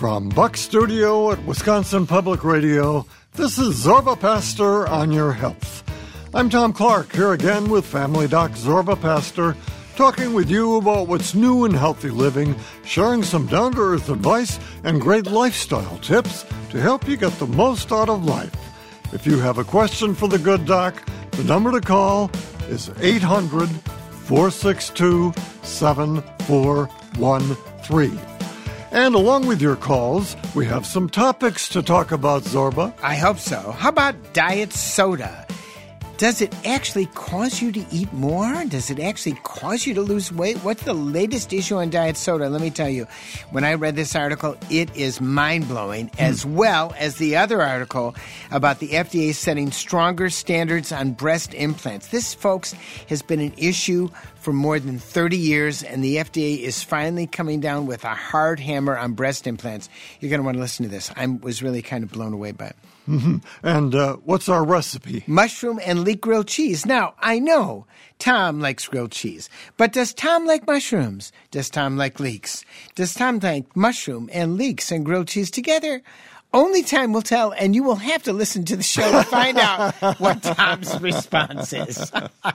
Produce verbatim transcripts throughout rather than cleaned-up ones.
From Buck Studio at Wisconsin Public Radio, this is Zorba Pastor on Your Health. I'm Tom Clark, here again with Family Doc Zorba Pastor, talking with you about what's new in healthy living, sharing some down-to-earth advice and great lifestyle tips to help you get the most out of life. If you have a question for the good doc, the number to call is eight hundred, four six two, seven four one three. And along with your calls, we have some topics to talk about, Zorba. I hope so. How about diet soda? Does it actually cause you to eat more? Does it actually cause you to lose weight? What's the latest issue on diet soda? Let me tell you, when I read this article, it is mind-blowing, mm. as well as the other article about the F D A setting stronger standards on breast implants. This, folks, has been an issue for more than thirty years, and the F D A is finally coming down with a hard hammer on breast implants. You're going to want to listen to this. I was really kind of blown away by it. Mm-hmm. And uh, what's our recipe? Mushroom and leek grilled cheese. Now, I know Tom likes grilled cheese, but does Tom like mushrooms? Does Tom like leeks? Does Tom like mushroom and leeks and grilled cheese together? Only time will tell, and you will have to listen to the show to find out what Tom's response is.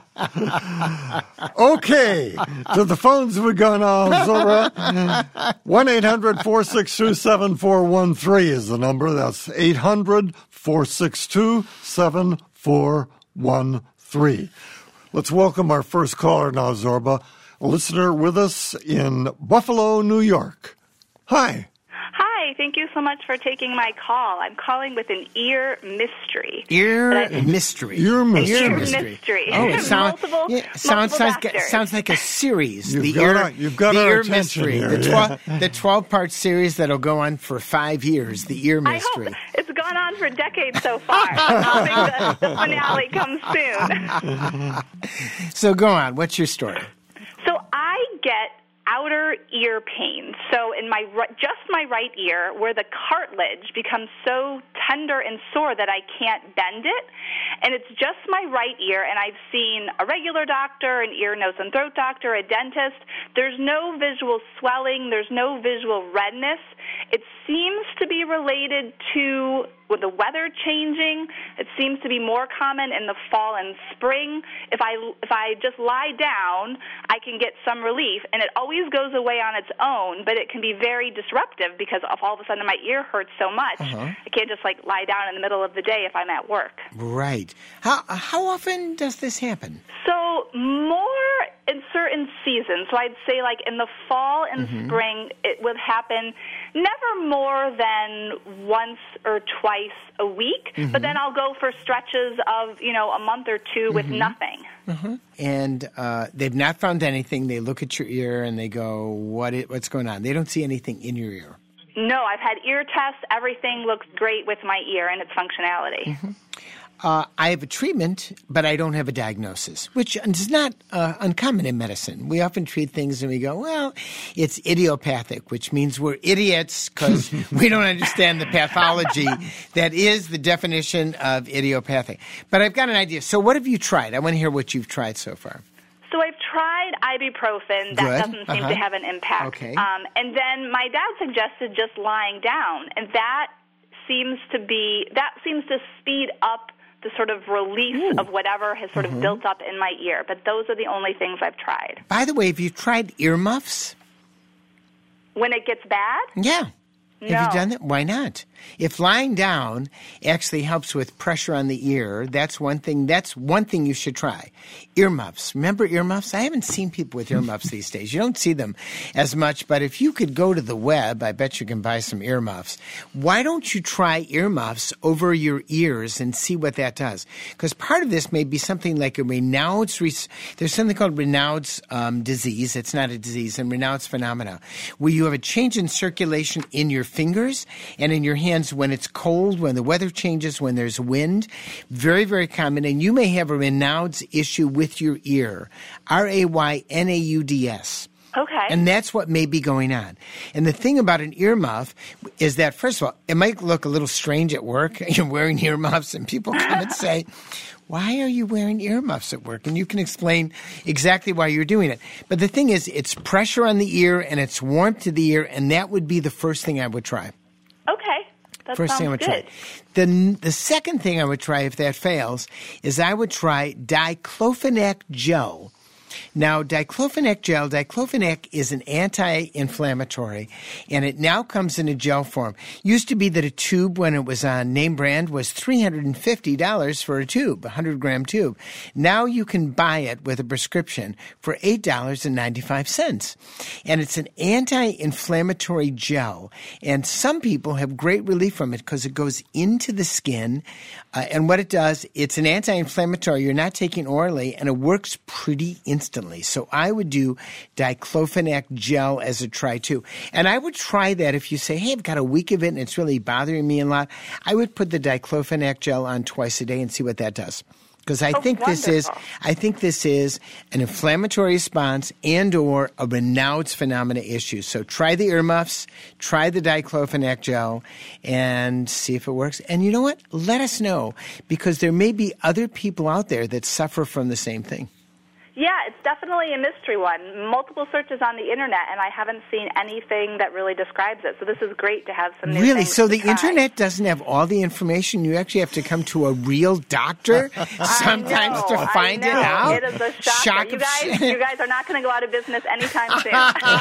Okay, to the phones we go now, Zorba. one eight hundred, four six two, seven four one three is the number. That's eight hundred, four six two, seven four one three. Let's welcome our first caller now, Zorba, a listener with us in Buffalo, New York. Hi. Hi, thank you so much for taking my call. I'm calling with an ear mystery. Ear I, mystery. Ear mystery. Ear mystery. Oh, it sound, multiple, yeah, sounds, multiple like, sounds like a series. You've the got ear, our, you've got the our ear attention mystery. Here, the, twelve, yeah. the twelve-part series that'll go on for five years, the ear mystery. I hope. It's gone on for decades so far. I'm hoping the, the finale comes soon. So go on. What's your story? So I get outer ear pain. So in my just my right ear, where the cartilage becomes so tender and sore that I can't bend it, and it's just my right ear, and I've seen a regular doctor, an ear, nose, and throat doctor, a dentist. There's no visual swelling. There's no visual redness. It seems to be related to with the weather changing. It seems to be more common in the fall and spring. If I if I just lie down, I can get some relief, and it always goes away on its own, but it can be very disruptive because of all of a sudden my ear hurts so much. Uh-huh. I can't just like lie down in the middle of the day if I'm at work. Right. How how often does this happen? So more in certain seasons. So I'd say like in the fall and mm-hmm. spring, it would happen never more than once or twice a week, mm-hmm. but then I'll go for stretches of, you know, a month or two mm-hmm. with nothing. Mm-hmm. And uh, they've not found anything. They look at your ear and they go, what? It, what's going on? They don't see anything in your ear. No, I've had ear tests. Everything looks great with my ear and its functionality. Mm-hmm. Uh, I have a treatment, but I don't have a diagnosis, which is not uh, uncommon in medicine. We often treat things and we go, well, it's idiopathic, which means we're idiots because we don't understand the pathology. That is the definition of idiopathic. But I've got an idea. So what have you tried? I want to hear what you've tried so far. So I've tried ibuprofen. That Good. doesn't seem uh-huh. to have an impact. Okay. Um, and then my dad suggested just lying down, and that seems to be that seems to speed up the sort of release Ooh. Of whatever has sort mm-hmm. of built up in my ear. But those are the only things I've tried. By the way, have you tried earmuffs? When it gets bad? Yeah. No. Have you done that? Why not? If lying down actually helps with pressure on the ear, that's one thing. That's one thing you should try. Earmuffs. Remember earmuffs? I haven't seen people with earmuffs these days. You don't see them as much, but if you could go to the web, I bet you can buy some earmuffs. Why don't you try earmuffs over your ears and see what that does? Because part of this may be something like a Raynaud's. There's something called Raynaud's um, disease. It's not a disease, and Raynaud's phenomena, where you have a change in circulation in your fingers and in your hands when it's cold, when the weather changes, when there's wind. Very, very common. And you may have a Raynaud's issue with your ear. R A Y N A U D S. Okay. And that's what may be going on. And the thing about an earmuff is that, first of all, it might look a little strange at work. You're wearing earmuffs and people come and say, why are you wearing earmuffs at work? And you can explain exactly why you're doing it. But the thing is, it's pressure on the ear and it's warmth to the ear, and that would be the first thing I would try. That First sounds thing I would good. try. The, the second thing I would try if that fails is I would try diclofenac gel. Now, diclofenac gel, diclofenac is an anti-inflammatory, and it now comes in a gel form. Used to be that a tube, when it was on name brand, was three hundred fifty dollars for a tube, a one hundred gram tube. Now you can buy it with a prescription for eight dollars and ninety-five cents. And it's an anti-inflammatory gel, and some people have great relief from it because it goes into the skin, uh, and what it does, it's an anti-inflammatory. You're not taking orally, and it works pretty instantly. So I would do diclofenac gel as a try too. And I would try that if you say, hey, I've got a week of it and it's really bothering me a lot. I would put the diclofenac gel on twice a day and see what that does. Because I Oh, think this is wonderful. I think this is an inflammatory response and or a Raynaud's phenomena issue. So try the earmuffs, try the diclofenac gel, and see if it works. And you know what? Let us know, because there may be other people out there that suffer from the same thing. Yeah, it's definitely a mystery one. Multiple searches on the internet, and I haven't seen anything that really describes it. So this is great to have some new Really? things So to the try. internet doesn't have all the information? You actually have to come to a real doctor sometimes I know, to find I know. it out? It is a shocker. Shock you of guys, sh- you guys are not going to go out of business anytime soon.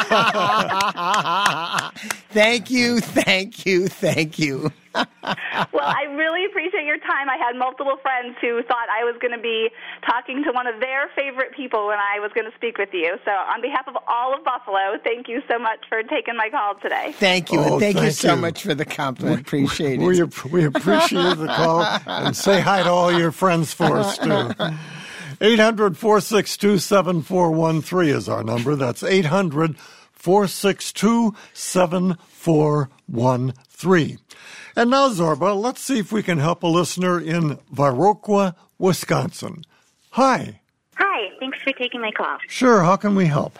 Thank you, thank you, thank you. Well, I really appreciate your time. I had multiple friends who thought I was going to be talking to one of their favorite people when I was going to speak with you. So on behalf of all of Buffalo, thank you so much for taking my call today. Thank you, Oh, and thank, you thank so you. much for the compliment. Appreciate We, it. we appreciate the call, and say hi to all your friends for us, too. eight hundred, four six two, seven four one three is our number. That's eight hundred, four six two, seven four one three. And now, Zorba, let's see if we can help a listener in Viroqua, Wisconsin. Hi. Hi, thanks for taking my call. Sure, how can we help?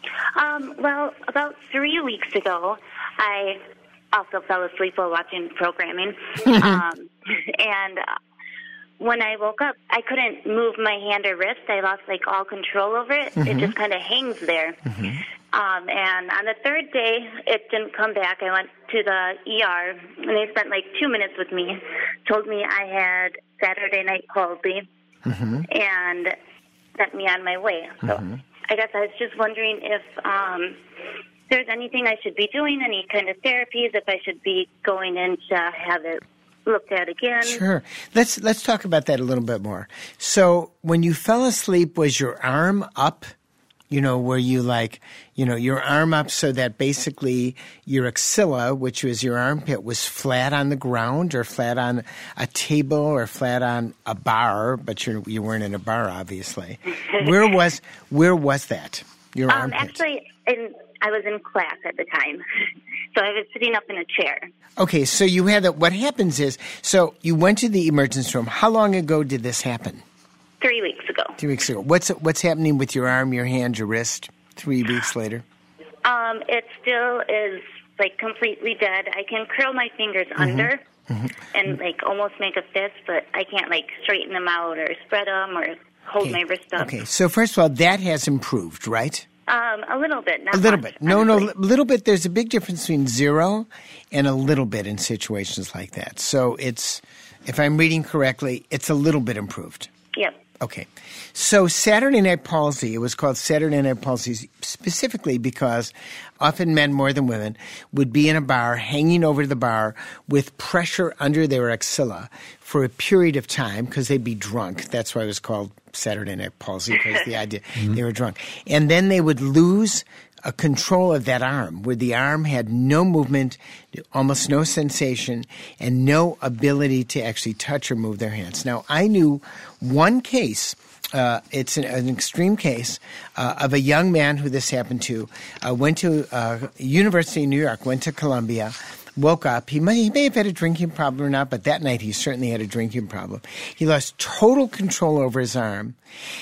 Um, well, about three weeks ago, I also fell asleep while watching programming. um, and uh, when I woke up, I couldn't move my hand or wrist. I lost, like, all control over it. Mm-hmm. It just kind of hangs there. Mm-hmm. Um, and on the third day, it didn't come back. I went to the E R, and they spent, like, two minutes with me, told me I had Saturday night palsy, mm-hmm. and sent me on my way. So mm-hmm. I guess I was just wondering if um, there's anything I should be doing, any kind of therapies, if I should be going in to have it looked at again. Sure. Let's let's talk about that a little bit more. So when you fell asleep, was your arm up? You know, were you like, you know, your arm up so that basically your axilla, which was your armpit, was flat on the ground or flat on a table or flat on a bar, but you you weren't in a bar, obviously. Where was where was that? Your um, armpit? Actually, in, I was in class at the time, so I was sitting up in a chair. Okay, so you had that. What happens is, so you went to the emergency room. How long ago did this happen? Three weeks ago. Three weeks ago. What's what's happening with your arm, your hand, your wrist? Three weeks later. Um, it still is like completely dead. I can curl my fingers mm-hmm. under mm-hmm. and like almost make a fist, but I can't like straighten them out or spread them or hold okay. my wrist up. Okay. So first of all, that has improved, right? Um, a little bit. Not a little much, bit. No, honestly. no, a little bit. There's a big difference between zero and a little bit in situations like that. So it's, if I'm reading correctly, it's a little bit improved. Yep. Okay. So Saturday night palsy, it was called Saturday night palsy specifically because often men more than women would be in a bar, hanging over the bar with pressure under their axilla for a period of time because they'd be drunk. That's why it was called Saturday night palsy, because the idea mm-hmm. they were drunk. And then they would lose a control of that arm, where the arm had no movement, almost no sensation, and no ability to actually touch or move their hands. Now, I knew one case, uh, it's an, an extreme case, uh, of a young man who this happened to, uh, went to uh, University of New York, went to Columbia, woke up. He may, he may have had a drinking problem or not, but that night he certainly had a drinking problem. He lost total control over his arm,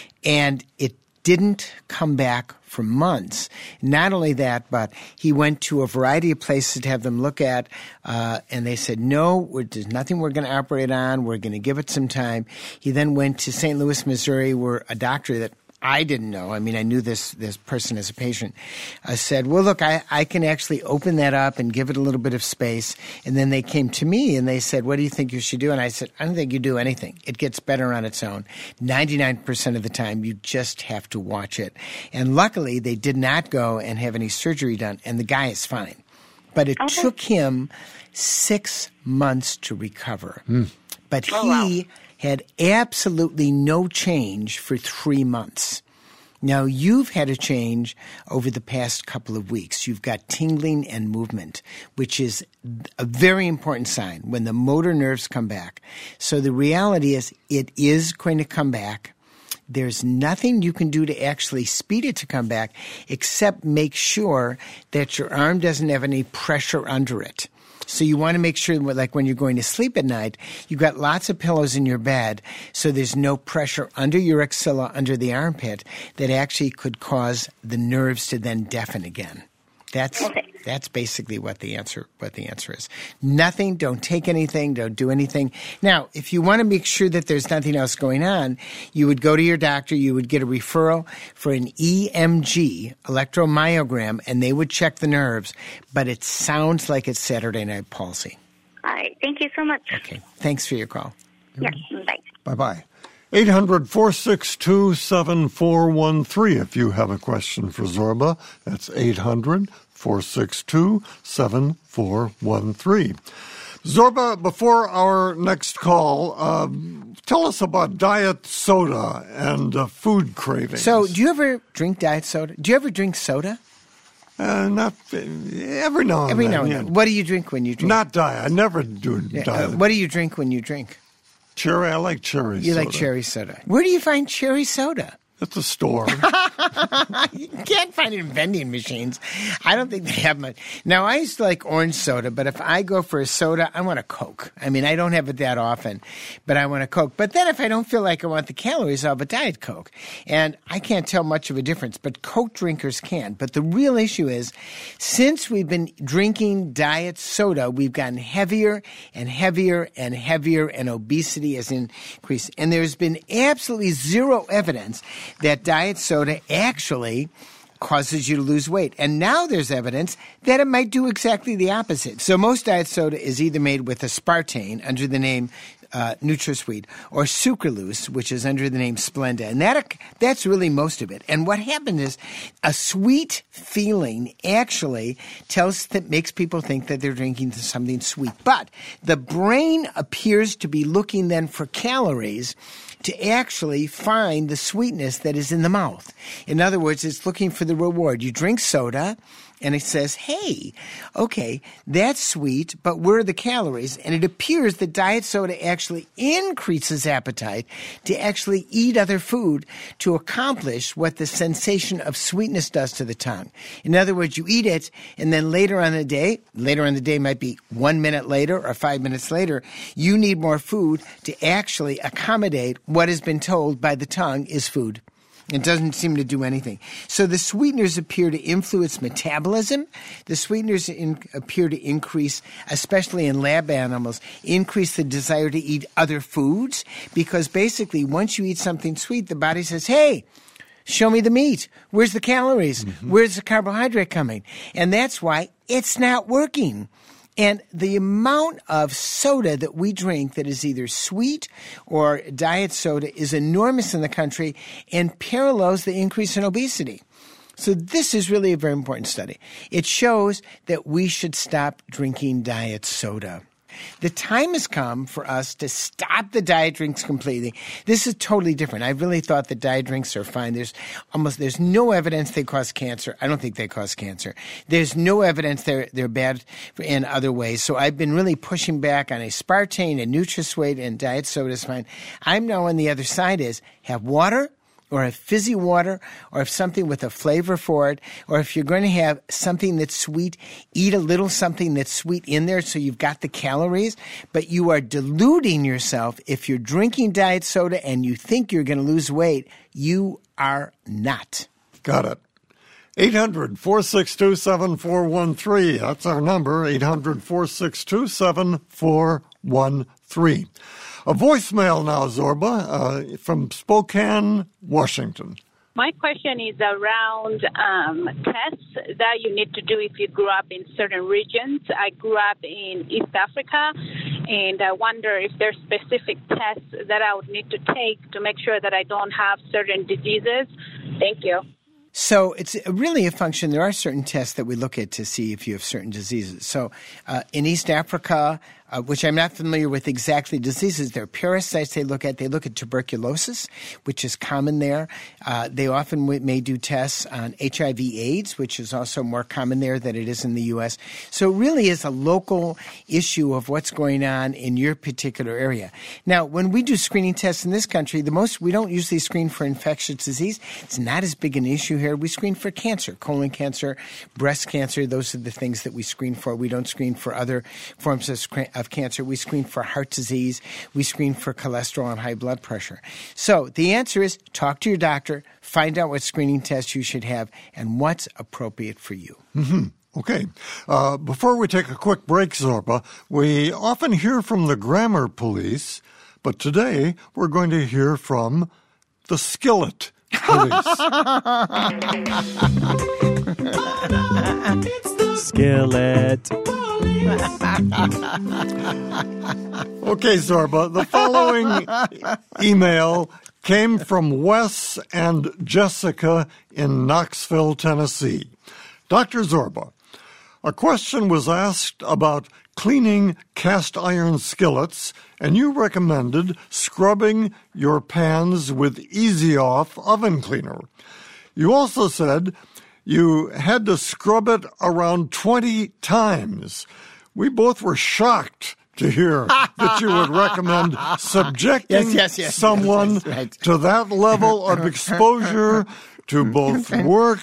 and it didn't come back for months. Not only that, but he went to a variety of places to have them look at, uh, and they said, no, we're, there's nothing we're going to operate on. We're going to give it some time. He then went to Saint Louis, Missouri, where a doctor that I didn't know. I mean, I knew this this person as a patient. I said, well, look, I, I can actually open that up and give it a little bit of space. And then they came to me and they said, what do you think you should do? And I said, I don't think you do anything. It gets better on its own. ninety-nine percent of the time, you just have to watch it. And luckily, they did not go and have any surgery done, and the guy is fine. But it Okay. took him six months to recover. Mm. But he Oh, wow. had absolutely no change for three months. Now, you've had a change over the past couple of weeks. You've got tingling and movement, which is a very important sign when the motor nerves come back. So the reality is it is going to come back. There's nothing you can do to actually speed it to come back except make sure that your arm doesn't have any pressure under it. So you want to make sure, like when you're going to sleep at night, you've got lots of pillows in your bed so there's no pressure under your axilla, under the armpit, that actually could cause the nerves to then deafen again. That's Okay. that's basically what the answer what the answer is. Nothing, don't take anything, don't do anything. Now, if you want to make sure that there's nothing else going on, you would go to your doctor, you would get a referral for an E M G, electromyogram, and they would check the nerves, but it sounds like it's Saturday night palsy. All right. Thank you so much. Okay. Thanks for your call. Yeah. Bye. Bye-bye. eight hundred, four six two, seven four one three if you have a question for Zorba. That's eight hundred, four six two, seven four one three. Zorba, before our next call, um, tell us about diet soda and uh, food cravings. So, do you ever drink diet soda? Do you ever drink soda? Uh, not every now and Every then. now and yeah. then. What do you drink when you drink? Not diet. I never do Yeah, diet. uh, what do you drink when you drink? Cherry. I like cherry You soda. like cherry soda. Where do you find cherry soda? At the store. You can't find it in vending machines. I don't think they have much. Now, I used to like orange soda, but if I go for a soda, I want a Coke. I mean, I don't have it that often, but I want a Coke. But then if I don't feel like I want the calories, I'll have a Diet Coke. And I can't tell much of a difference, but Coke drinkers can. But the real issue is, since we've been drinking diet soda, we've gotten heavier and heavier and heavier, and obesity has increased. And there's been absolutely zero evidence that diet soda actually causes you to lose weight. And now there's evidence that it might do exactly the opposite. So most diet soda is either made with aspartame under the name uh, NutraSweet, or sucralose, which is under the name Splenda. And that that's really most of it. And what happened is a sweet feeling actually tells that makes people think that they're drinking something sweet. But the brain appears to be looking then for calories to actually find the sweetness that is in the mouth. In other words, it's looking for the reward. You drink soda, and it says, hey, okay, that's sweet, but where are the calories? And it appears that diet soda actually increases appetite to actually eat other food to accomplish what the sensation of sweetness does to the tongue. In other words, you eat it, and then later on in the day, later in the day might be one minute later or five minutes later, you need more food to actually accommodate what has been told by the tongue is food. It doesn't seem to do anything. So the sweeteners appear to influence metabolism. The sweeteners in, appear to increase, especially in lab animals, increase the desire to eat other foods, because basically once you eat something sweet, the body says, hey, show me the meat. Where's the calories? Mm-hmm. Where's the carbohydrate coming? And that's why it's not working. And the amount of soda that we drink that is either sweet or diet soda is enormous in the country and parallels the increase in obesity. So this is really a very important study. It shows that we should stop drinking diet soda. The time has come for us to stop the diet drinks completely. This is totally different. I really thought that diet drinks are fine. There's almost there's no evidence they cause cancer. I don't think they cause cancer. There's no evidence they're they're bad in other ways. So I've been really pushing back on aspartame and NutraSweet, and diet soda is fine. I'm now on the other side is have water, or have fizzy water, or have something with a flavor for it, or if you're going to have something that's sweet, eat a little something that's sweet in there so you've got the calories, but you are deluding yourself. If you're drinking diet soda and you think you're going to lose weight, you are not. Got it. eight hundred, four six two, seven four one three. That's our number, eight hundred, four six two, seven four one three. A voicemail now, Zorba, uh, from Spokane, Washington. My question is around um, tests that you need to do if you grew up in certain regions. I grew up in East Africa, and I wonder if there's specific tests that I would need to take to make sure that I don't have certain diseases. Thank you. So it's really a function. There are certain tests that we look at to see if you have certain diseases. So uh, in East Africa, uh, which I'm not familiar with exactly diseases, there are parasites they look at. They look at tuberculosis, which is common there. Uh, they often w- may do tests on H I V AIDS, which is also more common there than it is in the U S. So it really is a local issue of what's going on in your particular area. Now, when we do screening tests in this country, the most we don't usually screen for infectious disease. It's not as big an issue here. We screen for cancer, colon cancer, breast cancer. Those are the things that we screen for. We don't screen for other forms of, screen, of cancer. We screen for heart disease. We screen for cholesterol and high blood pressure. So the answer is talk to your doctor, find out what screening tests you should have and what's appropriate for you. Mm-hmm. Okay. Uh, before we take a quick break, Zorba, we often hear from the grammar police, but today we're going to hear from the skillet police. Skillet. Okay, Zorba, the following email came from Wes and Jessica in Knoxville, Tennessee. Doctor Zorba, a question was asked about cleaning cast iron skillets, and you recommended scrubbing your pans with Easy Off oven cleaner. You also said you had to scrub it around twenty times. We both were shocked to hear that you would recommend subjecting yes, yes, yes, someone yes, right. to that level of exposure to both work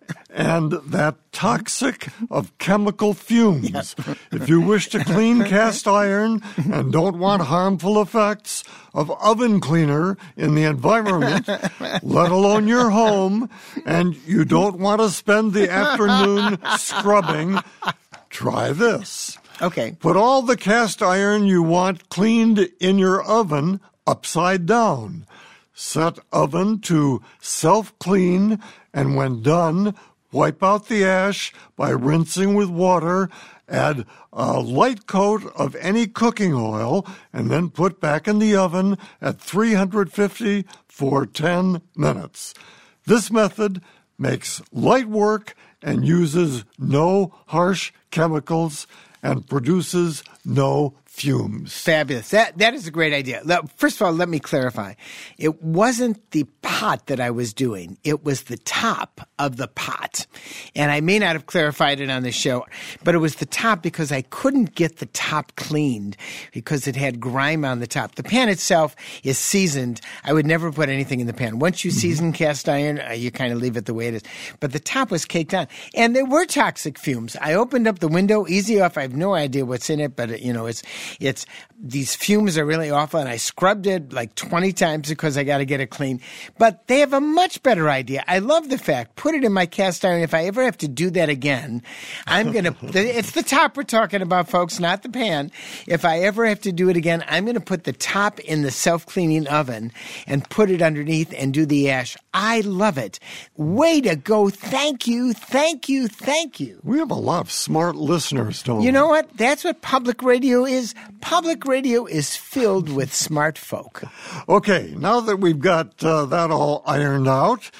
and that toxic of chemical fumes. Yes. If you wish to clean cast iron and don't want harmful effects of oven cleaner in the environment, let alone your home, and you don't want to spend the afternoon scrubbing, try this. Okay. Put all the cast iron you want cleaned in your oven upside down. Set oven to self-clean, and when done, wipe out the ash by rinsing with water, add a light coat of any cooking oil, and then put back in the oven at three hundred fifty for ten minutes. This method makes light work and uses no harsh chemicals and produces no fumes. Fabulous. That that is a great idea. First of all, let me clarify. It wasn't the pot that I was doing. It was the top of the pot. And I may not have clarified it on the show, but it was the top because I couldn't get the top cleaned because it had grime on the top. The pan itself is seasoned. I would never put anything in the pan. Once you season cast iron, you kind of leave it the way it is. But the top was caked on. And there were toxic fumes. I opened up the window, Easy Off. I have no idea what's in it, but, you know, it's It's these fumes are really awful, and I scrubbed it like twenty times because I got to get it clean. But they have a much better idea. I love the fact, put it in my cast iron. If I ever have to do that again, I'm going to, it's the top we're talking about, folks, not the pan. If I ever have to do it again, I'm going to put the top in the self-cleaning oven and put it underneath and do the ash. I love it. Way to go. Thank you, thank you, thank you. We have a lot of smart listeners, don't we? You know what? That's what public radio is. Public radio is filled with smart folk. Okay, now that we've got uh, that all ironed out,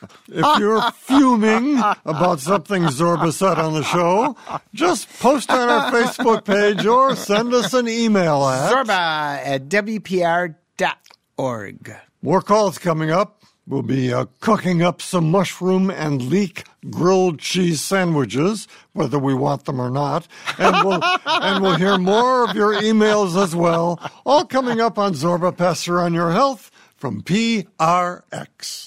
if you're fuming about something Zorba said on the show, just post on our Facebook page or send us an email at Zorba at W P R dot org. More calls coming up. We'll be uh, cooking up some mushroom and leek grilled cheese sandwiches, whether we want them or not. And we'll, and we'll hear more of your emails as well, all coming up on Zorba Pastor on Your Health from P R X.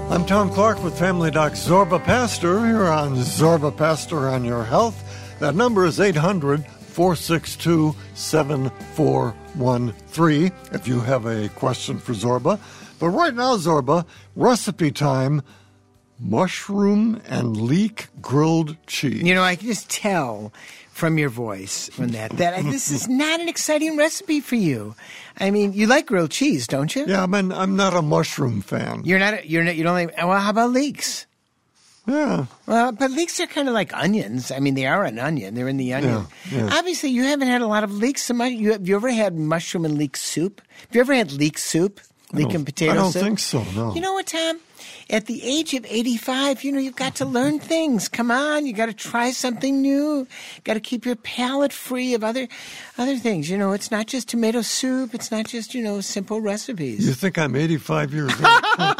I'm Tom Clark with Family Doc Zorba Pastor here on Zorba Pastor on Your Health. That number is eight hundred, four six two, seven four one three if you have a question for Zorba. But right now, Zorba, recipe time, mushroom and leek grilled cheese. You know, I can just tell from your voice from that that this is not an exciting recipe for you. I mean, you like grilled cheese, don't you? Yeah, I mean, I'm not a mushroom fan. You're not. A, you're not. You don't like. Well, how about leeks? Yeah. Well, but leeks are kind of like onions. I mean, they are an onion. They're in the onion. Yeah, yeah. Obviously, you haven't had a lot of leeks. So much. You have you ever had mushroom and leek soup? Have you ever had leek soup? Leek and potato soup? I don't soup? think so, no. You know what, Tom? At the age of eighty-five, you know, you've got to learn things. Come on, you got to try something new. Got to keep your palate free of other other things. You know, it's not just tomato soup. It's not just, you know, simple recipes. You think I'm eighty-five years old?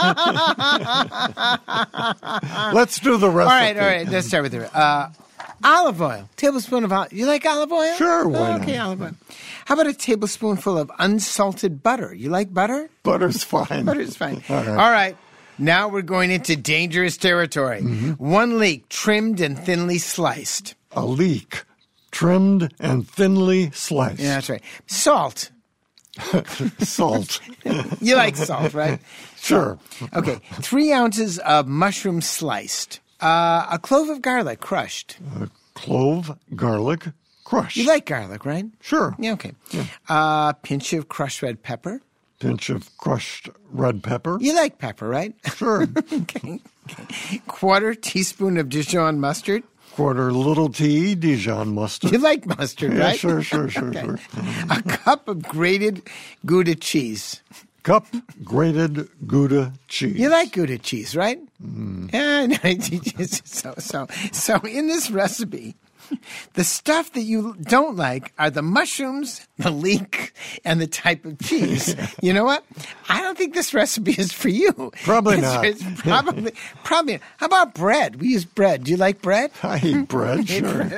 Let's do the recipe. All right, all right. Let's start with the uh, olive oil. Tablespoon of olive. You like olive oil? Sure, why oh, okay, not? olive oil. How about a tablespoonful of unsalted butter? You like butter? Butter's fine. Butter's fine. All right. All right. Now we're going into dangerous territory. Mm-hmm. One leek, trimmed and thinly sliced. A leek, trimmed and thinly sliced. Yeah, that's right. Salt. Salt. You like salt, right? Sure. Okay. Three ounces of mushroom sliced. Uh, a clove of garlic crushed. A clove, garlic, crushed. You like garlic, right? Sure. Yeah, okay. A yeah. uh, pinch of crushed red pepper. Pinch of crushed red pepper. You like pepper, right? Sure. okay. okay. Quarter teaspoon of Dijon mustard. Quarter little T Dijon mustard. You like mustard, yeah, right? Sure, sure, sure, okay. sure. A cup of grated Gouda cheese. Cup grated Gouda cheese. You like Gouda cheese, right? Mm. Yeah, no, so, so, so in this recipe, the stuff that you don't like are the mushrooms, the leek, and the type of cheese. You know what? I don't think this recipe is for you. Probably it's, not. It's probably, probably. How about bread? We use bread. Do you like bread? I eat bread, sure.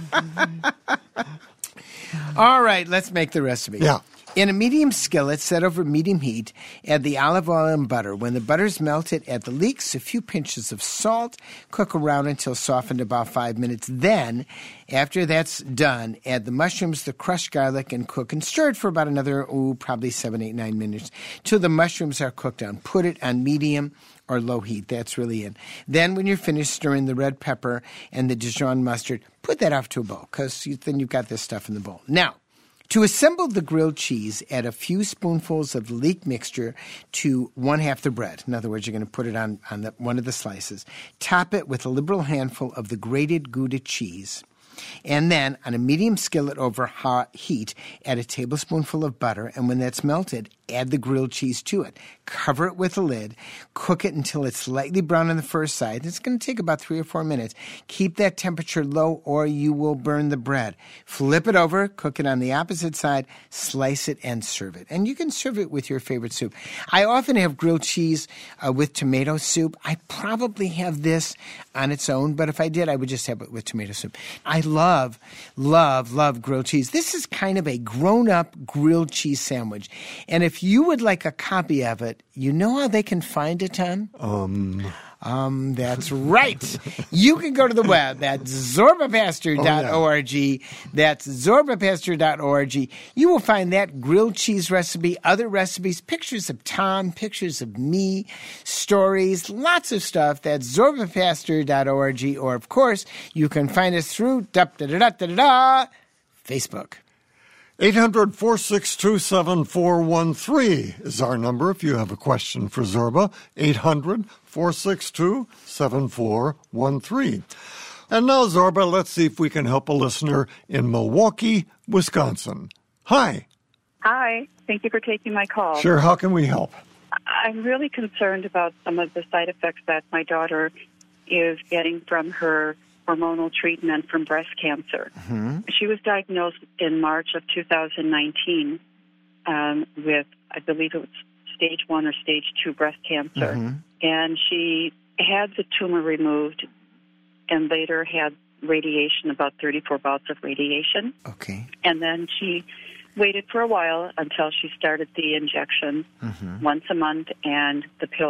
All right, let's make the recipe. Yeah. In a medium skillet, set over medium heat, add the olive oil and butter. When the butter's melted, add the leeks, a few pinches of salt. Cook around until softened about five minutes. Then, after that's done, add the mushrooms, the crushed garlic, and cook and stir it for about another, ooh, probably seven, eight, nine minutes till the mushrooms are cooked down. Put it on medium or low heat. That's really it. Then, when you're finished stirring the red pepper and the Dijon mustard, put that off to a bowl because you, then you've got this stuff in the bowl. Now, to assemble the grilled cheese, add a few spoonfuls of leek mixture to one half the bread. In other words, you're going to put it on, on the, one of the slices. Top it with a liberal handful of the grated Gouda cheese. And then, on a medium skillet over hot heat, add a tablespoonful of butter. And when that's melted, add the grilled cheese to it. Cover it with a lid. Cook it until it's slightly brown on the first side. It's going to take about three or four minutes. Keep that temperature low or you will burn the bread. Flip it over. Cook it on the opposite side. Slice it and serve it. And you can serve it with your favorite soup. I often have grilled cheese uh, with tomato soup. I probably have this on its own, but if I did, I would just have it with tomato soup. I love, love, love grilled cheese. This is kind of a grown-up grilled cheese sandwich. And if you would like a copy of it, you know how they can find it, Tom? Um... Um, that's right. You can go to the web at zorba pastor dot org. Oh, yeah. That's zorba pastor dot org. You will find that grilled cheese recipe, other recipes, pictures of Tom, pictures of me, stories, lots of stuff. That's zorba pastor dot org. Or, of course, you can find us through da da da da da da Facebook. eight hundred, four six two, seven four one three is our number if you have a question for Zorba. eight hundred, four six two, seven four one three. And now, Zorba, let's see if we can help a listener in Milwaukee, Wisconsin. Hi. Hi. Thank you for taking my call. Sure. How can we help? I'm really concerned about some of the side effects that my daughter is getting from her hormonal treatment from breast cancer. Mm-hmm. She was diagnosed in March of two thousand nineteen um, with, I believe it was stage one or stage two breast cancer. Mm-hmm. And she had the tumor removed and later had radiation, about thirty-four bouts of radiation. Okay. And then she waited for a while until she started the injection mm-hmm. once a month and the pills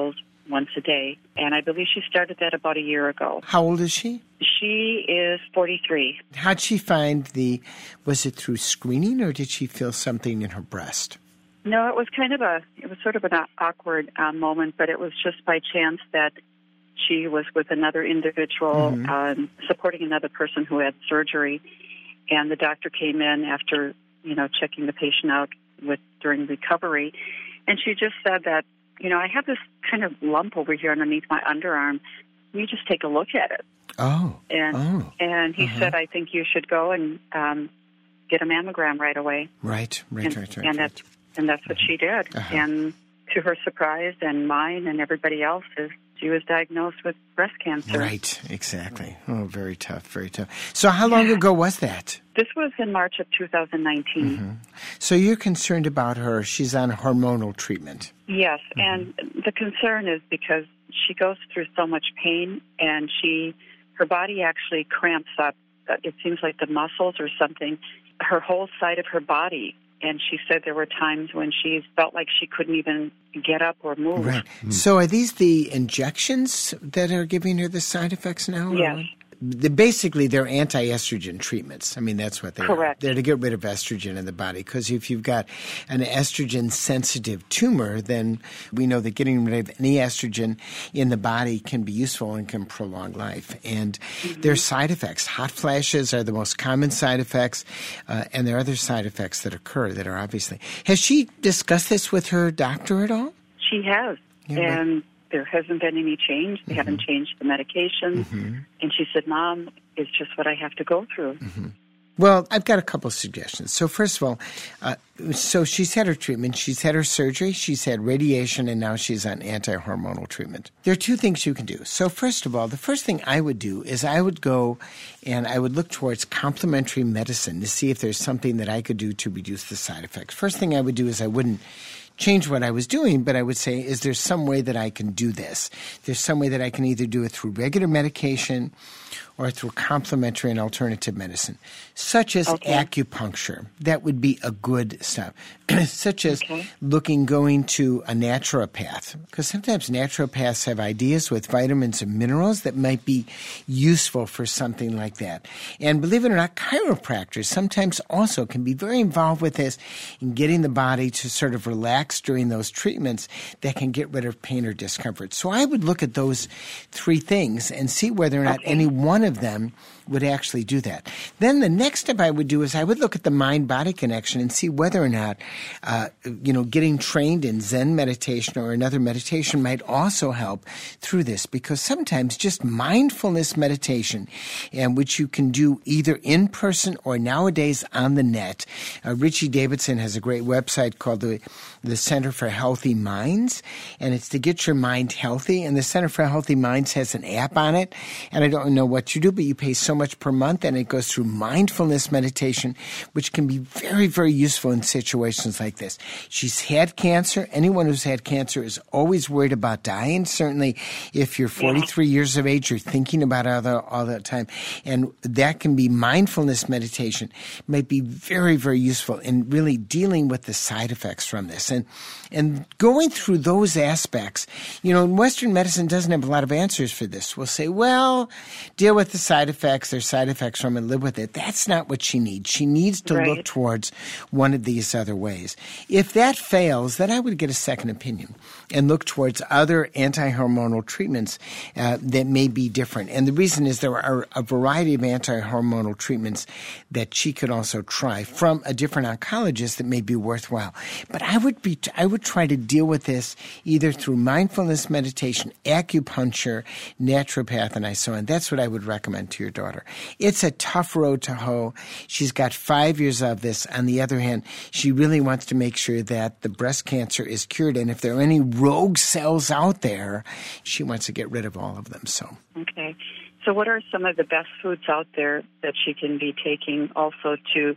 once a day. And I believe she started that about a year ago. How old is she? She is forty-three. How'd she find the, was it through screening or did she feel something in her breast? No, it was kind of a, it was sort of an awkward uh, moment, but it was just by chance that she was with another individual, mm-hmm. um, supporting another person who had surgery. And the doctor came in after, you know, checking the patient out with during recovery. And she just said that, you know, I have this kind of lump over here underneath my underarm. Can you just take a look at it? Oh. And oh. and he uh-huh. said, I think you should go and um, get a mammogram right away. Right, right, and, right, right. And right. that's, and that's what she did. Uh-huh. And to her surprise and mine and everybody else's, she was diagnosed with breast cancer. Right, exactly. Oh, very tough, very tough. So how long ago was that? This was in March of two thousand nineteen. Mm-hmm. So you're concerned about her. She's on hormonal treatment. Yes, mm-hmm. and the concern is because she goes through so much pain, and she, her body actually cramps up. It seems like the muscles or something, her whole side of her body. And she said there were times when she felt like she couldn't even get up or move. Right. Mm-hmm. So are these the injections that are giving her the side effects now? Yes. The, basically, they're anti-estrogen treatments. I mean, that's what they Correct. are. They're to get rid of estrogen in the body. Because if you've got an estrogen-sensitive tumor, then we know that getting rid of any estrogen in the body can be useful and can prolong life. And mm-hmm. there are side effects. Hot flashes are the most common side effects, uh, and there are other side effects that occur that are obviously. Has she discussed this with her doctor at all? She has. Yeah, and right. there hasn't been any change. They mm-hmm. haven't changed the medications. Mm-hmm. And she said, Mom, it's just what I have to go through. Mm-hmm. Well, I've got a couple of suggestions. So first of all, uh, so she's had her treatment, she's had her surgery, she's had radiation, and now she's on anti-hormonal treatment. There are two things you can do. So first of all, the first thing I would do is I would go and I would look towards complementary medicine to see if there's something that I could do to reduce the side effects. First thing I would do is I wouldn't change what I was doing, but I would say, is there some way that I can do this? There's some way that I can either do it through regular medication or through complementary and alternative medicine, such as okay. acupuncture. That would be a good step. Such as okay. looking, going to a naturopath, because sometimes naturopaths have ideas with vitamins and minerals that might be useful for something like that. And believe it or not, chiropractors sometimes also can be very involved with this in getting the body to sort of relax during those treatments that can get rid of pain or discomfort. So I would look at those three things and see whether or not okay. any one of them would actually do that. Then the next step I would do is I would look at the mind-body connection and see whether or not, uh, you know, getting trained in Zen meditation or another meditation might also help through this, because sometimes just mindfulness meditation, and which you can do either in person or nowadays on the net. Uh, Richie Davidson has a great website called the the Center for Healthy Minds, and it's to get your mind healthy. And the Center for Healthy Minds has an app on it, and I don't know what you do, but you pay so much per month, and it goes through mindfulness meditation, which can be very, very useful in situations like this. She's had cancer. Anyone who's had cancer is always worried about dying. Certainly, if you're forty-three yeah. years of age, you're thinking about it all the, all that time. And that can be mindfulness meditation. It might be very, very useful in really dealing with the side effects from this. And, and going through those aspects, you know, Western medicine doesn't have a lot of answers for this. We'll say, well, deal with the side effects. There's side effects from it, live with it. That's not what she needs. She needs to right. look towards one of these other ways. If that fails, then I would get a second opinion and look towards other anti-hormonal treatments uh, that may be different. And the reason is there are a variety of anti-hormonal treatments that she could also try from a different oncologist that may be worthwhile. But I would be, I would try to deal with this either through mindfulness meditation, acupuncture, naturopath, and so on. That's what I would recommend to your daughter. It's a tough road to hoe. She's got five years of this. On the other hand, she really wants to make sure that the breast cancer is cured. And if there are any rogue cells out there, she wants to get rid of all of them. So, okay. So what are some of the best foods out there that she can be taking also to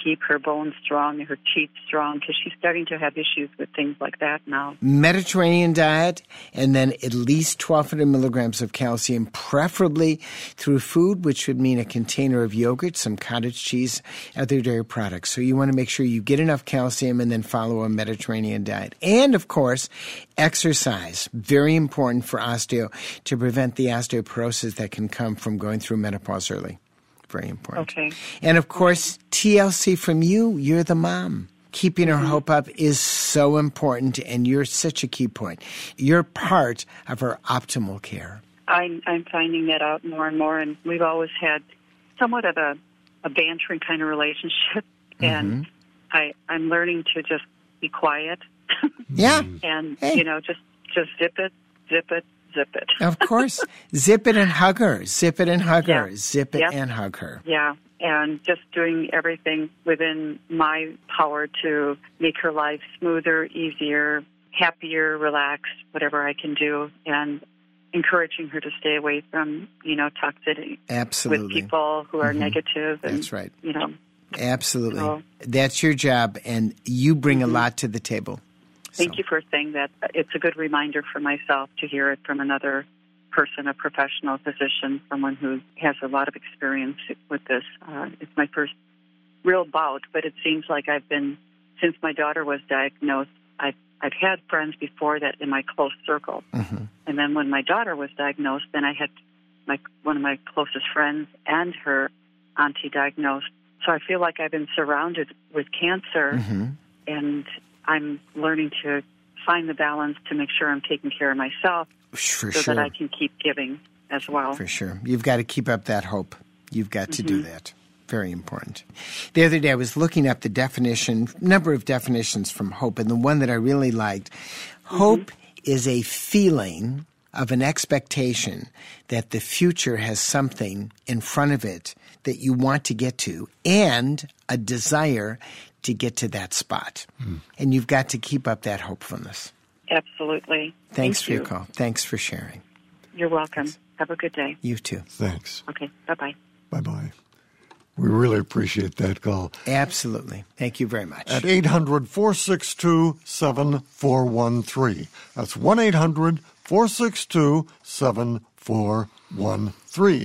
keep her bones strong and her teeth strong, because she's starting to have issues with things like that now. Mediterranean diet, and then at least twelve hundred milligrams of calcium, preferably through food, which would mean a container of yogurt, some cottage cheese, other dairy products. So you want to make sure you get enough calcium and then follow a Mediterranean diet. And, of course, exercise. Very important for osteo to prevent the osteoporosis that can come from going through menopause early. Very important. Okay. And, of course, T L C from you, you're the mom. Keeping her hope up is so important, and you're such a key point. You're part of her optimal care. I'm, I'm finding that out more and more, and we've always had somewhat of a, a bantering kind of relationship, and mm-hmm. I, I'm learning to just be quiet. Yeah. and, hey. you know, just, just zip it, zip it, zip it. Of course. Zip it and hug her. Zip it and hug her. Yeah. Zip it yep. and hug her. Yeah. And just doing everything within my power to make her life smoother, easier, happier, relaxed, whatever I can do, and encouraging her to stay away from, you know, toxicity. Absolutely. With people who are mm-hmm. negative. And, That's right. You know. Absolutely. So, that's your job, and you bring mm-hmm. a lot to the table. Thank so. you for saying that. It's a good reminder for myself to hear it from another person, a professional physician, someone who has a lot of experience with this. Uh, it's my first real bout, but it seems like I've been, since my daughter was diagnosed, I've, I've had friends before that in my close circle. Mm-hmm. And then when my daughter was diagnosed, then I had my one of my closest friends and her auntie diagnosed. So I feel like I've been surrounded with cancer, mm-hmm. and I'm learning to find the balance to make sure I'm taking care of myself. For so sure. that I can keep giving as well. For sure. You've got to keep up that hope. You've got to mm-hmm. do that. Very important. The other day I was looking up the definition, number of definitions from hope, and the one that I really liked, mm-hmm. hope is a feeling of an expectation that the future has something in front of it that you want to get to, and a desire to get to that spot. Mm. And you've got to keep up that hopefulness. Absolutely. Thanks Thank for you. your call. Thanks for sharing. You're welcome. Thanks. Have a good day. You too. Thanks. Okay. Bye-bye. Bye-bye. We really appreciate that call. Absolutely. Thank you very much. At eight hundred, four six two, seven four one three. That's one eight hundred, four six two, seven four one three.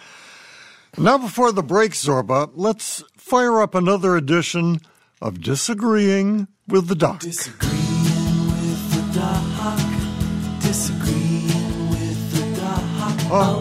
Now before the break, Zorba, let's fire up another edition of Disagreeing with the Doc. Disagreeing with the Doc. Disagreeing with the Doc. Oh,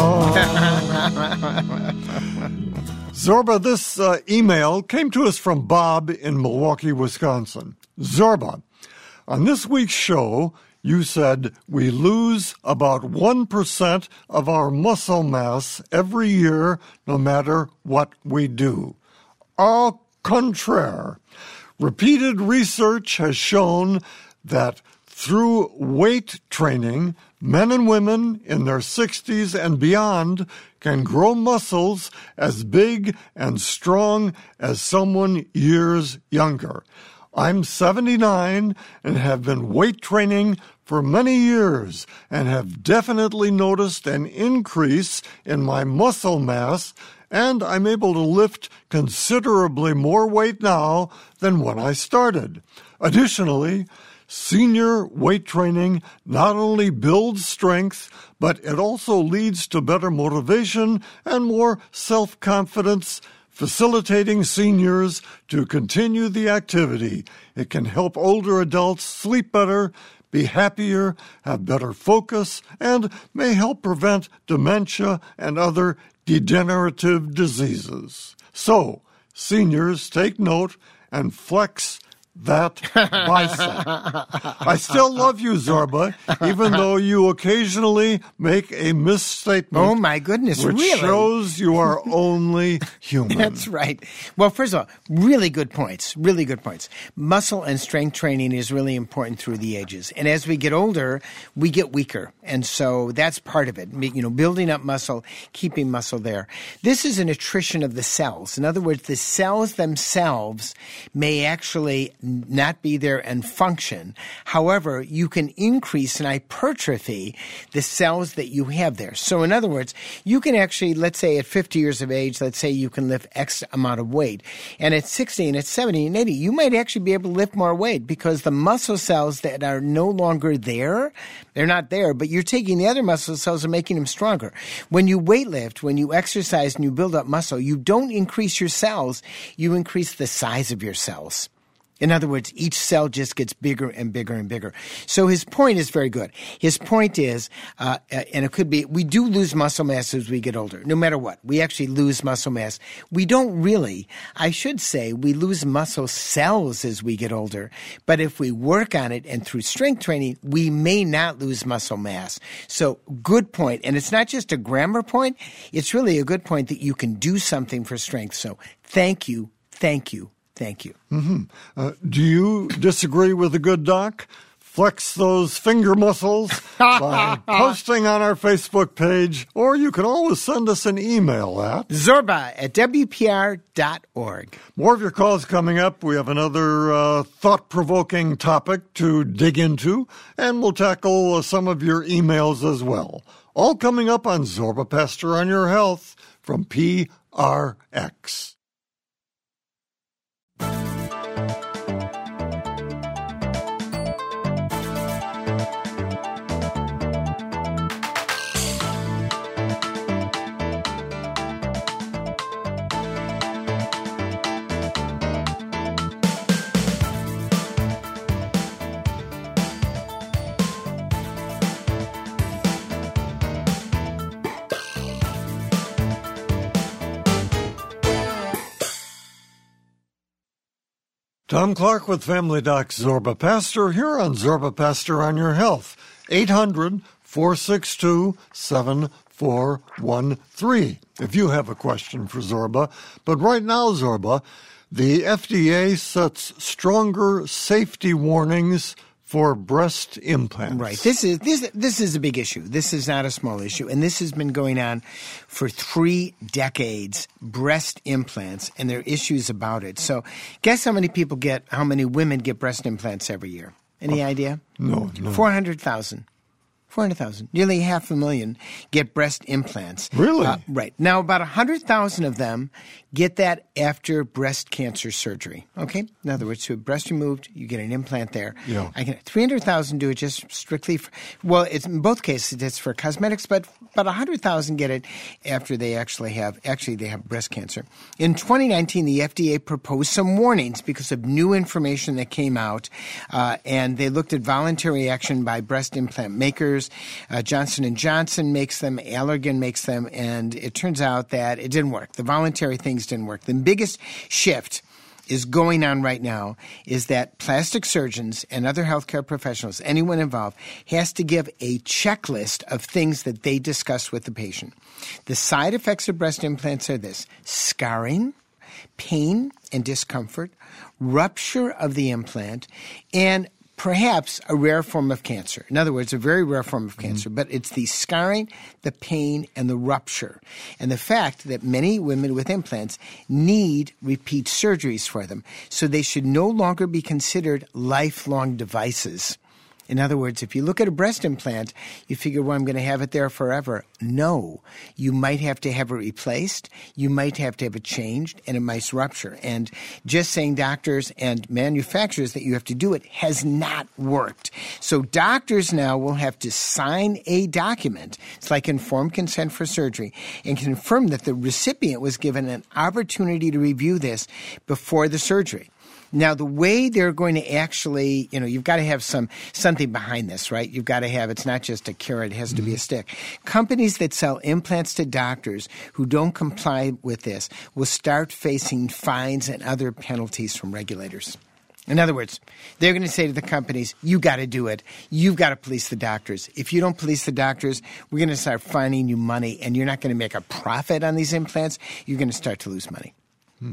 oh, oh. Zorba, this uh, email came to us from Bob in Milwaukee, Wisconsin. Zorba, on this week's show, you said we lose about one percent of our muscle mass every year, no matter what we do. Au contraire, repeated research has shown that through weight training, men and women in their sixties and beyond can grow muscles as big and strong as someone years younger. I'm seventy-nine and have been weight training for many years and have definitely noticed an increase in my muscle mass, and I'm able to lift considerably more weight now than when I started. Additionally, senior weight training not only builds strength, but it also leads to better motivation and more self-confidence, facilitating seniors to continue the activity. It can help older adults sleep better, be happier, have better focus, and may help prevent dementia and other degenerative diseases. So, seniors, take note and flex that bicep. I still love you, Zorba, even though you occasionally make a misstatement. Oh, my goodness, which really? shows you are only human. That's right. Well, first of all, really good points, really good points. Muscle and strength training is really important through the ages. And as we get older, we get weaker. And so that's part of it, you know, building up muscle, keeping muscle there. This is an attrition of the cells. In other words, the cells themselves may actually not be there and function. However, you can increase and hypertrophy the cells that you have there. So in other words, you can actually, let's say at fifty years of age, let's say you can lift X amount of weight. And at sixty and at seventy and eighty, you might actually be able to lift more weight because the muscle cells that are no longer there, they're not there, but you're taking the other muscle cells and making them stronger. When you weight lift, when you exercise and you build up muscle, you don't increase your cells, you increase the size of your cells. In other words, each cell just gets bigger and bigger and bigger. So his point is very good. His point is, uh, and it could be, we do lose muscle mass as we get older, no matter what. We actually lose muscle mass. We don't really, I should say, we lose muscle cells as we get older. But if we work on it and through strength training, we may not lose muscle mass. So good point. And it's not just a grammar point. It's really a good point that you can do something for strength. So thank you, thank you. Thank you. Mm-hmm. Uh, do you disagree with the good doc? Flex those finger muscles by posting on our Facebook page, or you can always send us an email at Zorba at W P R dot org. More of your calls coming up. We have another uh, thought-provoking topic to dig into, and we'll tackle uh, some of your emails as well. All coming up on Zorba Pastor on Your Health from P R X. Tom Clark with Family Doc Zorba Pastor here on Zorba Pastor on Your Health. eight hundred, four six two, seven four one three if you have a question for Zorba. But right now, Zorba, the F D A sets stronger safety warnings for breast implants. Right. This is this this is a big issue. This is not a small issue. And this has been going on for three decades, breast implants, and there are issues about it. So guess how many people get, how many women get breast implants every year? Any uh, idea? No, no. four hundred thousand. four hundred thousand. Nearly half a million get breast implants. Really? Uh, right. Now, about one hundred thousand of them get that after breast cancer surgery. Okay? In other words, to have breast removed, you get an implant there. Yeah. I can, three hundred thousand do it just strictly for, well, it's in both cases, it's for cosmetics, but about one hundred thousand get it after they actually have, actually they have breast cancer. In twenty nineteen, the F D A proposed some warnings because of new information that came out, uh, and they looked at voluntary action by breast implant makers. Uh, Johnson and Johnson makes them, Allergan makes them, and it turns out that it didn't work. The voluntary things didn't work. The biggest shift is going on right now is that plastic surgeons and other healthcare professionals, anyone involved, has to give a checklist of things that they discuss with the patient. The side effects of breast implants are this: scarring, pain and discomfort, rupture of the implant, and perhaps a rare form of cancer. In other words, a very rare form of cancer, mm-hmm. but it's the scarring, the pain, and the rupture. And the fact that many women with implants need repeat surgeries for them. So they should no longer be considered lifelong devices. In other words, if you look at a breast implant, you figure, well, I'm going to have it there forever. No. You might have to have it replaced. You might have to have it changed, and it might rupture. And just saying doctors and manufacturers that you have to do it has not worked. So doctors now will have to sign a document. It's like informed consent for surgery, and confirm that the recipient was given an opportunity to review this before the surgery. Now, the way they're going to actually, you know, you've got to have some something behind this, right? You've got to have, it's not just a carrot, it has to be a stick. Companies that sell implants to doctors who don't comply with this will start facing fines and other penalties from regulators. In other words, they're going to say to the companies, you got to do it. You've got to police the doctors. If you don't police the doctors, we're going to start fining you money, and you're not going to make a profit on these implants. You're going to start to lose money. Hmm.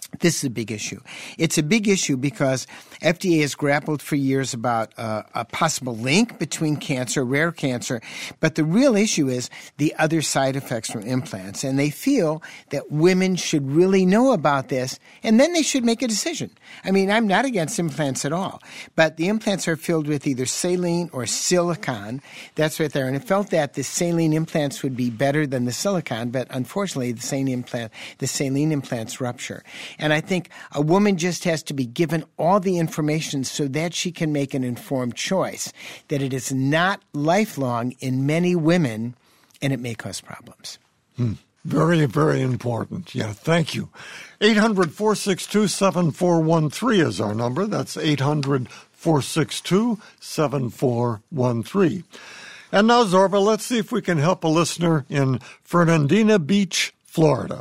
This is a big issue. It's a big issue because F D A has grappled for years about uh, a possible link between cancer, rare cancer, but the real issue is the other side effects from implants. And they feel that women should really know about this, and then they should make a decision. I mean, I'm not against implants at all, but the implants are filled with either saline or silicone. That's right there. And it felt that the saline implants would be better than the silicone, but unfortunately, the saline implant, the saline implants rupture. And I think a woman just has to be given all the information so that she can make an informed choice, that it is not lifelong in many women, and it may cause problems. Hmm. Very, very important. Yeah, thank you. eight hundred, four six two, seven four one three is our number. That's eight hundred, four six two, seven four one three. And now, Zorba, let's see if we can help a listener in Fernandina Beach, Florida.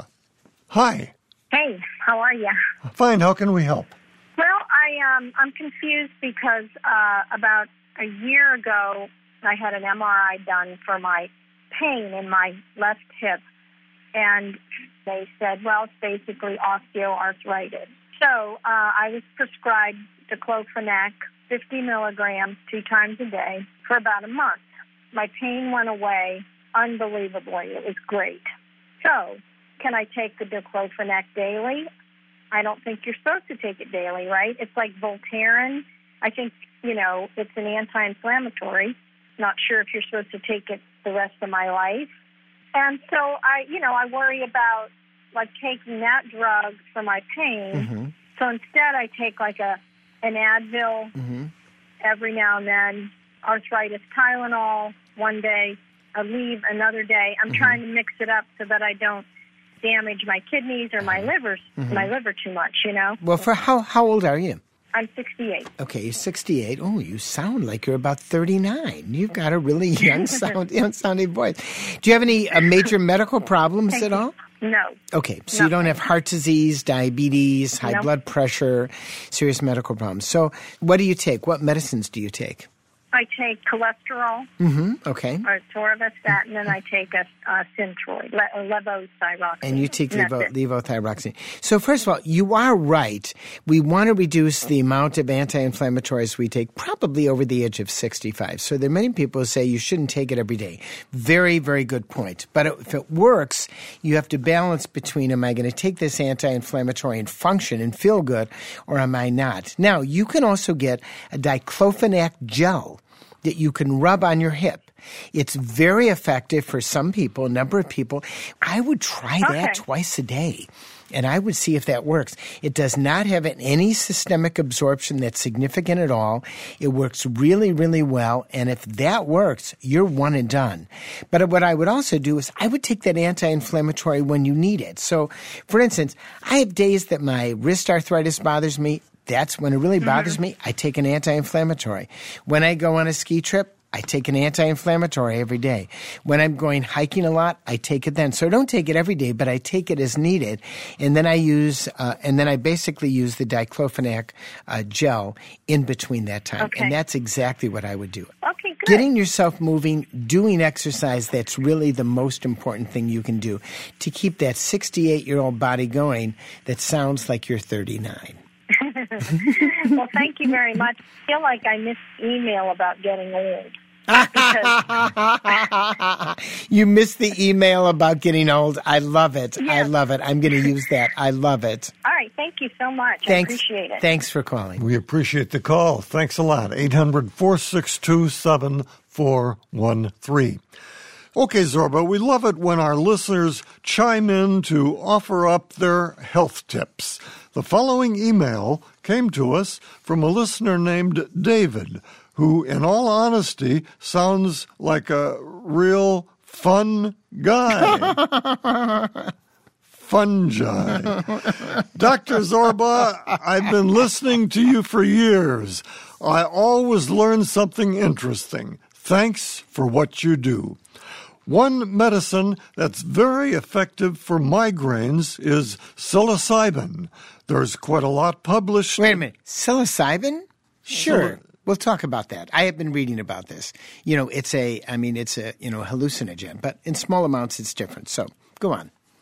Hi. Hey, how are you? Fine. How can we help? Well, I um I'm confused because uh, about a year ago I had an M R I done for my pain in my left hip, and they said, well, it's basically osteoarthritis. So uh, I was prescribed diclofenac, fifty milligrams, two times a day for about a month. My pain went away unbelievably. It was great. So, can I take the diclofenac daily? I don't think you're supposed to take it daily, right? It's like Voltaren. I think, you know, it's an anti-inflammatory. Not sure if you're supposed to take it the rest of my life. And so I, you know, I worry about, like, taking that drug for my pain. Mm-hmm. So instead I take, like, a an Advil Mm-hmm. every now and then, arthritis Tylenol one day, I leave another day. I'm Mm-hmm. trying to mix it up so that I don't damage my kidneys or my liver, Mm-hmm. my liver too much, you know? Well, for how how old are you? I'm sixty-eight. Okay, you're sixty-eight. Oh, you sound like you're about thirty-nine. You've got a really young sound, young sounding voice. Do you have any uh, major medical problems Thank at you. all? No. Okay, so you don't have heart disease, diabetes, high No. blood pressure, serious medical problems. So what do you take? What medicines do you take? I take cholesterol, Mm-hmm. Okay. or torvastatin, and I take a, a Synthroid, le- levothyroxine. And you take And levo, that's it. levothyroxine. So first of all, you are right. We want to reduce the amount of anti-inflammatories we take probably over the age of sixty-five. So there are many people who say you shouldn't take it every day. Very, very good point. But if it works, you have to balance between, am I going to take this anti-inflammatory and function and feel good, or am I not? Now, you can also get a diclofenac gel that you can rub on your hip. It's very effective for some people, a number of people. I would try that Okay. twice a day, and I would see if that works. It does not have any systemic absorption that's significant at all. It works really, really well, and if that works, you're one and done. But what I would also do is I would take that anti-inflammatory when you need it. So, for instance, I have days that my wrist arthritis bothers me. That's when it really bothers me. I take an anti-inflammatory. When I go on a ski trip, I take an anti-inflammatory every day. When I'm going hiking a lot, I take it then. So I don't take it every day, but I take it as needed. And then I use, uh, and then I basically use the diclofenac uh, gel in between that time. Okay. And that's exactly what I would do. Okay, good. Getting yourself moving, doing exercise, that's really the most important thing you can do to keep that sixty-eight-year-old body going that sounds like you're thirty-nine. Well, thank you very much. I feel like I missed email about getting old. You missed the email about getting old. I love it. I Yes. love it. I'm going to use that. I love it. All right, thank you so much. Thanks. I appreciate it. Thanks for calling. We appreciate the call. Thanks a lot. eight hundred, four six two, seven four one three. Okay, Zorba, we love it when our listeners chime in to offer up their health tips. The following email came to us from a listener named David, who, in all honesty, sounds like a real fun guy. Fungi. Doctor Zorba, I've been listening to you for years. I always learn something interesting. Thanks for what you do. One medicine that's very effective for migraines is psilocybin. There's quite a lot published. Wait a minute. Psilocybin? Sure. We'll talk about that. I have been reading about this. You know, it's a, I mean, it's a, you know, hallucinogen, but in small amounts it's different. So go on.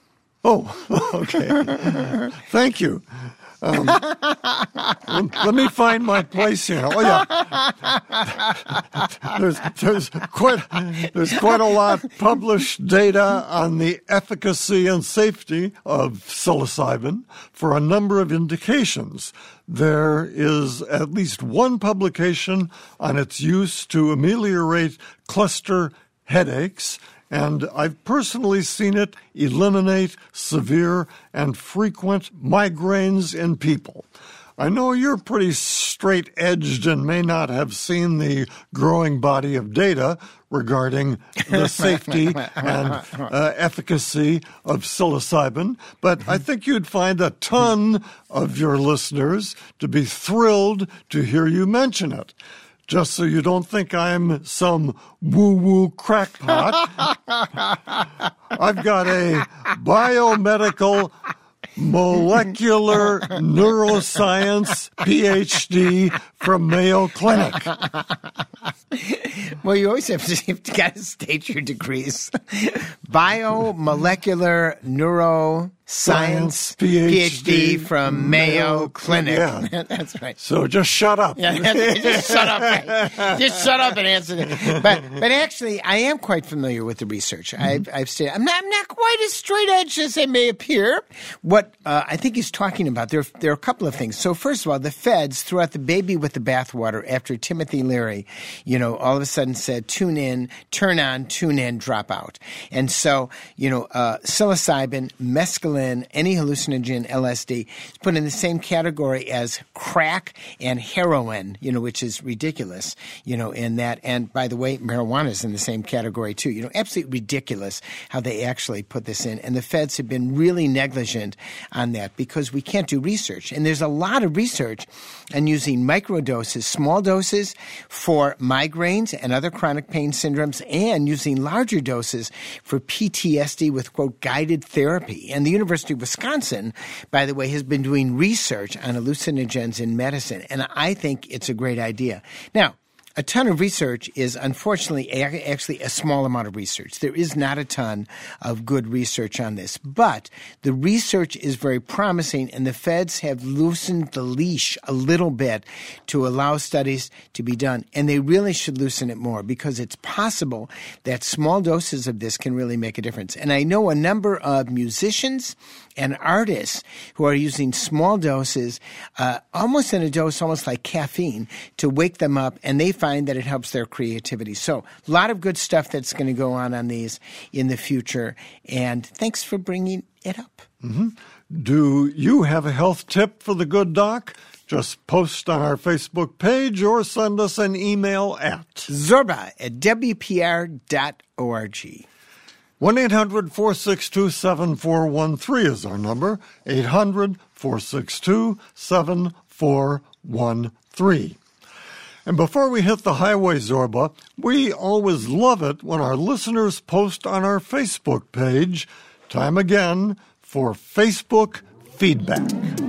Oh, okay. Thank you. Um, let me find my place here. Oh yeah, there's there's quite there's quite a lot published data on the efficacy and safety of psilocybin for a number of indications. There is at least one publication on its use to ameliorate cluster headaches. And I've personally seen it eliminate severe and frequent migraines in people. I know you're pretty straight-edged and may not have seen the growing body of data regarding the safety and uh, efficacy of psilocybin, but I think you'd find a ton of your listeners to be thrilled to hear you mention it. Just so you don't think I'm some woo-woo crackpot, I've got a biomedical molecular neuroscience P H D from Mayo Clinic. Well, you always have to, you've got to state your degrees. Biomolecular neuroscience Science P H D from Mayo Clinic. Yeah. That's right. So just shut up. Yeah, just shut up. Right? Just shut up and answer it. But but actually, I am quite familiar with the research. Mm-hmm. I've I've stated I'm not I'm not quite as straight edge as it may appear. What uh, I think he's talking about there there are a couple of things. So first of all, the feds threw out the baby with the bathwater after Timothy Leary, you know, all of a sudden said tune in, turn on, tune in, drop out. And so you know, uh, psilocybin, mescaline, any hallucinogen, L S D, is put in the same category as crack and heroin, you know, which is ridiculous, you know, in that. And by the way, marijuana is in the same category too. You know, absolutely ridiculous how they actually put this in. And the feds have been really negligent on that because we can't do research. And there's a lot of research on using microdoses, small doses for migraines and other chronic pain syndromes, and using larger doses for P T S D with, quote, guided therapy. And the University of Wisconsin, by the way, has been doing research on hallucinogens in medicine, and I think it's a great idea. Now, a ton of research is unfortunately actually a small amount of research. There is not a ton of good research on this, but the research is very promising, and the feds have loosened the leash a little bit to allow studies to be done, and they really should loosen it more because it's possible that small doses of this can really make a difference. And I know a number of musicians and artists who are using small doses, uh, almost in a dose, almost like caffeine, to wake them up, and they find that it helps their creativity. So a lot of good stuff that's going to go on on these in the future, and thanks for bringing it up. Mm-hmm. Do you have a health tip for the good doc? Just post on our Facebook page or send us an email at Zorba at W P R dot org. one eight hundred four six two seven four one three is our number, eight hundred four six two seven four one three. And before we hit the highway, Zorba, we always love it when our listeners post on our Facebook page, time again for Facebook feedback.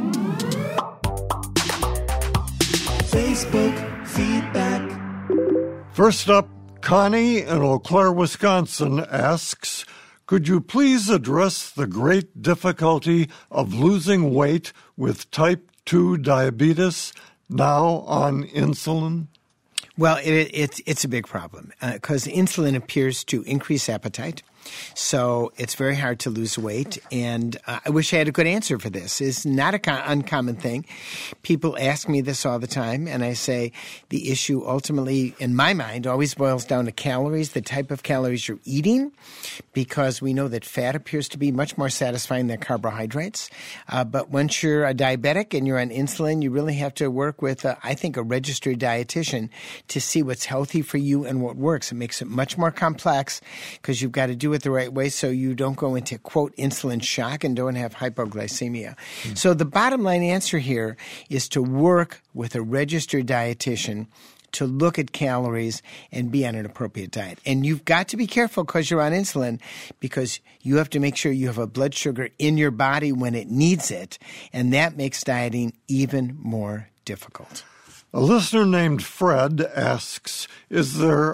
Facebook feedback. First up, Connie in Eau Claire, Wisconsin asks, could you please address the great difficulty of losing weight with type two diabetes, now on insulin? Well, it, it, it's a big problem because uh, insulin appears to increase appetite. So it's very hard to lose weight, and uh, I wish I had a good answer for this. It's not an con- uncommon thing. People ask me this all the time, and I say the issue ultimately, in my mind, always boils down to calories, the type of calories you're eating, because we know that fat appears to be much more satisfying than carbohydrates. Uh, but once you're a diabetic and you're on insulin, you really have to work with, uh, I think, a registered dietitian to see what's healthy for you and what works. It makes it much more complex because you've got to do it the right way so you don't go into, quote, insulin shock and don't have hypoglycemia. Mm. So the bottom line answer here is to work with a registered dietitian to look at calories and be on an appropriate diet. And you've got to be careful because you're on insulin because you have to make sure you have a blood sugar in your body when it needs it, and that makes dieting even more difficult. A listener named Fred asks, is there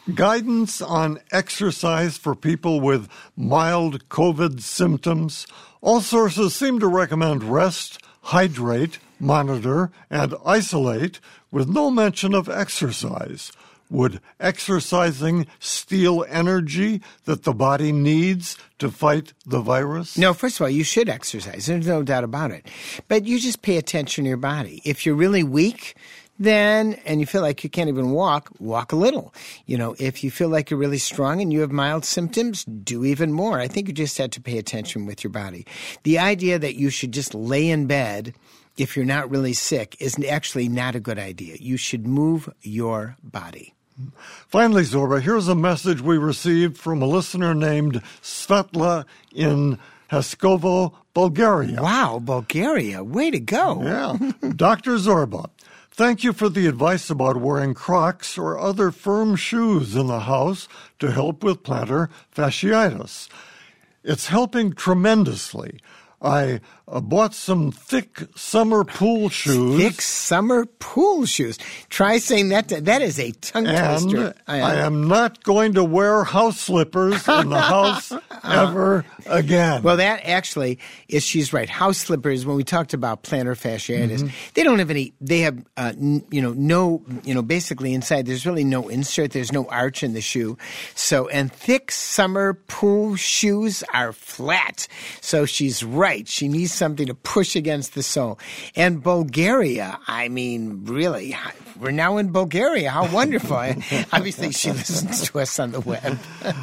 guidance on exercise for people with mild COVID symptoms. All sources seem to recommend rest, hydrate, monitor, and isolate, with no mention of exercise. Would exercising steal energy that the body needs to fight the virus? No, first of all, you should exercise. There's no doubt about it. But you just pay attention to your body. If you're really weak, then, and you feel like you can't even walk, walk a little. You know, if you feel like you're really strong and you have mild symptoms, do even more. I think you just have to pay attention with your body. The idea that you should just lay in bed if you're not really sick is actually not a good idea. You should move your body. Finally, Zorba, here's a message we received from a listener named Svetla in Haskovo, Bulgaria. Wow, Bulgaria. Way to go. Yeah. Doctor Zorba, thank you for the advice about wearing Crocs or other firm shoes in the house to help with plantar fasciitis. It's helping tremendously. I uh, bought some thick summer pool shoes. Thick summer pool shoes. Try saying that. To, that is a tongue and twister. I, I am not going to wear house slippers in the house ever again. Well, that actually is, she's right. House slippers, when we talked about plantar fasciitis, mm-hmm. they don't have any, they have, uh, n- you know, no, you know, basically inside, there's really no insert. There's no arch in the shoe. So, and thick summer pool shoes are flat. So she's right. She needs something to push against the sole. And Bulgaria, I mean, really, we're now in Bulgaria. How wonderful. Obviously, she listens to us on the web.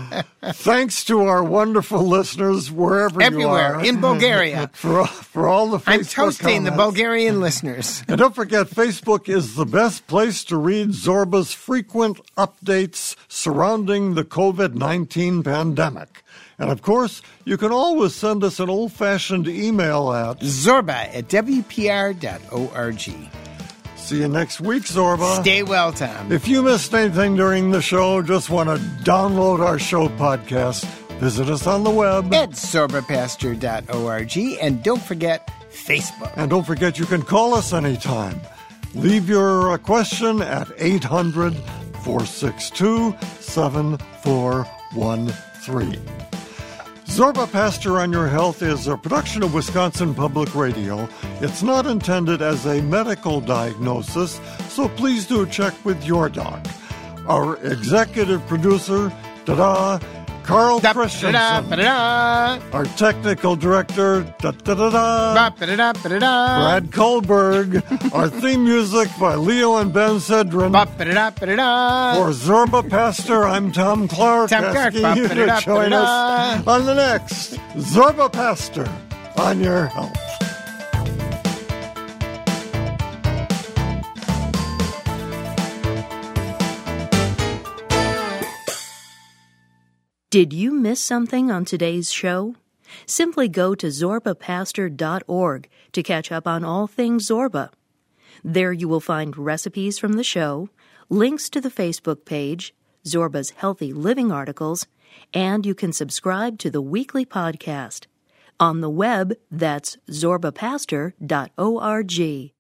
Thanks to our wonderful listeners, wherever Everywhere, you are. in Bulgaria. For, for all the Facebook I'm toasting comments. the Bulgarian listeners. And don't forget, Facebook is the best place to read Zorba's frequent updates surrounding the covid nineteen pandemic. And, of course, you can always send us an old-fashioned email at Zorba at W P R dot org. See you next week, Zorba. Stay well, Tom. If you missed anything during the show, just want to download our show podcast, visit us on the web at Zorba Pastor dot org. And don't forget Facebook. And don't forget, you can call us anytime. Leave your uh, question at eight hundred, four six two, seven four one three. Zorba Pastor on Your Health is a production of Wisconsin Public Radio. It's not intended as a medical diagnosis, so please do check with your doc. Our executive producer, ta-da, Carl Da, Christensen. ba-da, ba-da. Our technical director, da-da-da-da, Ba, ba-da, ba-da. Brad Kohlberg. Our theme music by Leo and Ben Cedrin. Ba, ba-da, ba-da. For Zorba Pastor, I'm Tom Clark, Tom Clark. asking Ba, you to ba-da, join ba-da. us on the next Zorba Pastor on Your Health. Did you miss something on today's show? Simply go to Zorba Pastor dot org to catch up on all things Zorba. There you will find recipes from the show, links to the Facebook page, Zorba's Healthy Living articles, and you can subscribe to the weekly podcast. On the web, that's Zorba Pastor dot org.